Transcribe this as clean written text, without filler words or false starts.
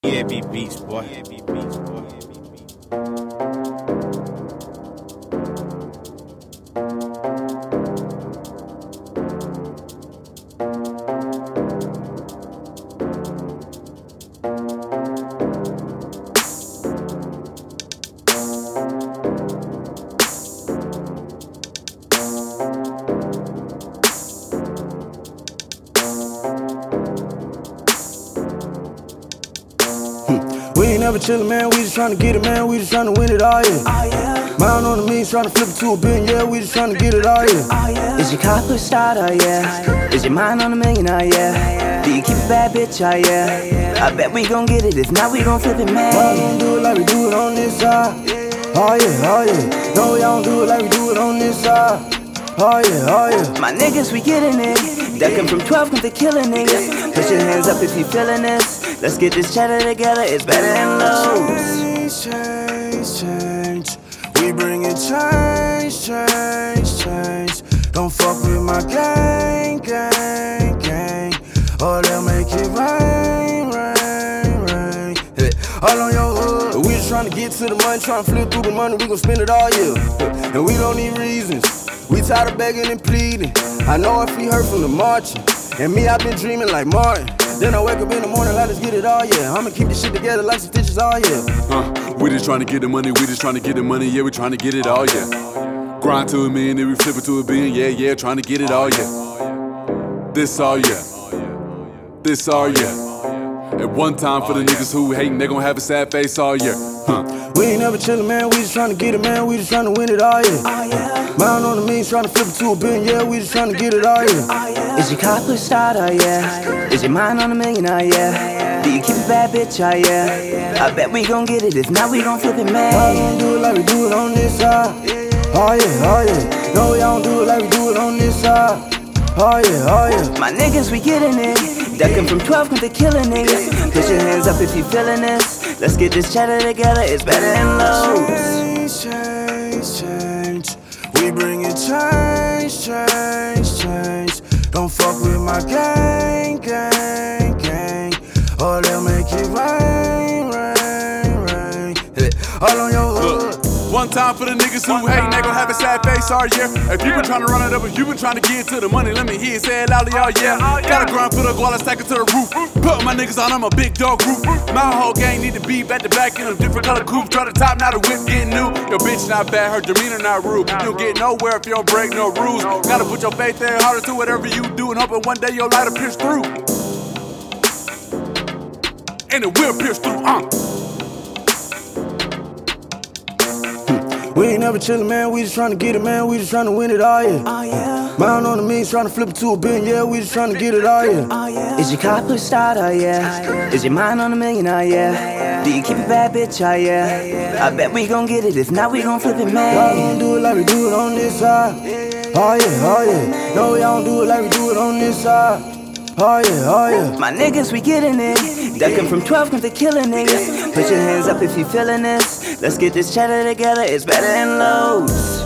EAB Beats, boy. EAB Beats, boy. We ain't never chillin', man, we just tryna get it, man, we just tryna win it all, yeah. Mind on the means, tryna flip it to a billion, yeah, we just tryna get it all, yeah. Is your car pushed out, oh yeah? Is your mind on a million, oh yeah? Do you keep a bad bitch, oh yeah? I bet we gon' get it, if not we gon' flip it, man. Y'all don't do it like we do it on this side. Oh yeah, oh yeah. No, y'all don't do it like we do it on this side. Oh yeah, oh yeah. My niggas, we getting it. Ducking from 12, cause they killing niggas. Put your hands up if you feeling this. Let's get this cheddar together, it's better than lows. Change, change. We bringin' change, change, change. Don't fuck with my gang, gang, gang. Or they'll make it rain, rain, rain. Hey, all on your hood. We just tryna get to the money, tryna flip through the money, we gon' spend it all, yeah. And we don't need reasons. We tired of begging and pleading. I know if we hurt from the marching. And me, I've been dreaming like Martin. Then I wake up in the morning, like, let's get it all, yeah. I'ma keep this shit together like some stitches, all, yeah. We just tryna get the money, we just tryna get the money, yeah, we tryna get it all, yeah. Grind to a million, then we flip it to a billion, yeah, yeah, tryna get it all, yeah. This all, yeah. This all, yeah. At one time for the niggas who hatin', they gon' have a sad face all year. We ain't never chillin', man, we just tryna get it, man, we just tryna win it all, yeah. Mind on the means, tryna flip it to a billion, yeah, we just tryna get it all, yeah. Is your car pushed out, oh yeah? Is your mind on a million, oh yeah? Do you keep a bad bitch, oh yeah? I bet we gon' get it, if not we gon' flip it, man. Y'all don't do it like we do it on this side. Oh yeah, oh yeah. No, y'all don't do it like we do it on this side. Oh yeah, oh yeah. My niggas, we getting it. Ducking from 12, cause they killing niggas. Put your hands up if you feeling this. Let's get this cheddar together, it's better than lows. Change, change. We bringin' change, change, change. Don't fuck with my gang, gang, gang. Or they'll make it rain, rain, rain. Hey, all on your hood. One time for the niggas who hatin', they gon' have a sad face all year. If you been tryna run it up, if you been tryna get to the money, let me hear it say it loudly, all yeah. Gotta grind for the guala, stack it to the roof. Put my niggas on, I'm a big dog group. My whole gang need to be back to back in them different color coupes. Try to top, now the whip getting new. Your bitch not bad, her demeanor not rude. You don't get nowhere if you don't break no rules. Gotta put your faith there harder to whatever you do, and hoping one day your light will pierce through. And it will pierce through, We ain't never chillin', man, we just tryna get it, man, we just tryna win it all, yeah. Mind on the means, tryna flip it to a billion, yeah, we just tryna get it all, yeah. Is your car pushed out, oh yeah? Is your mind on a million, oh yeah? Do you keep a bad bitch, oh yeah? I bet we gon' get it, if not we gon' flip it, man. Y'all don't do it like we do it on this side. Oh yeah, oh yeah. No, y'all don't do it like we do it on this side. Oh yeah, oh yeah. My niggas, we getting it. Ducking from 12, cause they killing niggas. Put your hands up if you feeling this. Let's get this cheddar together, it's better than lows.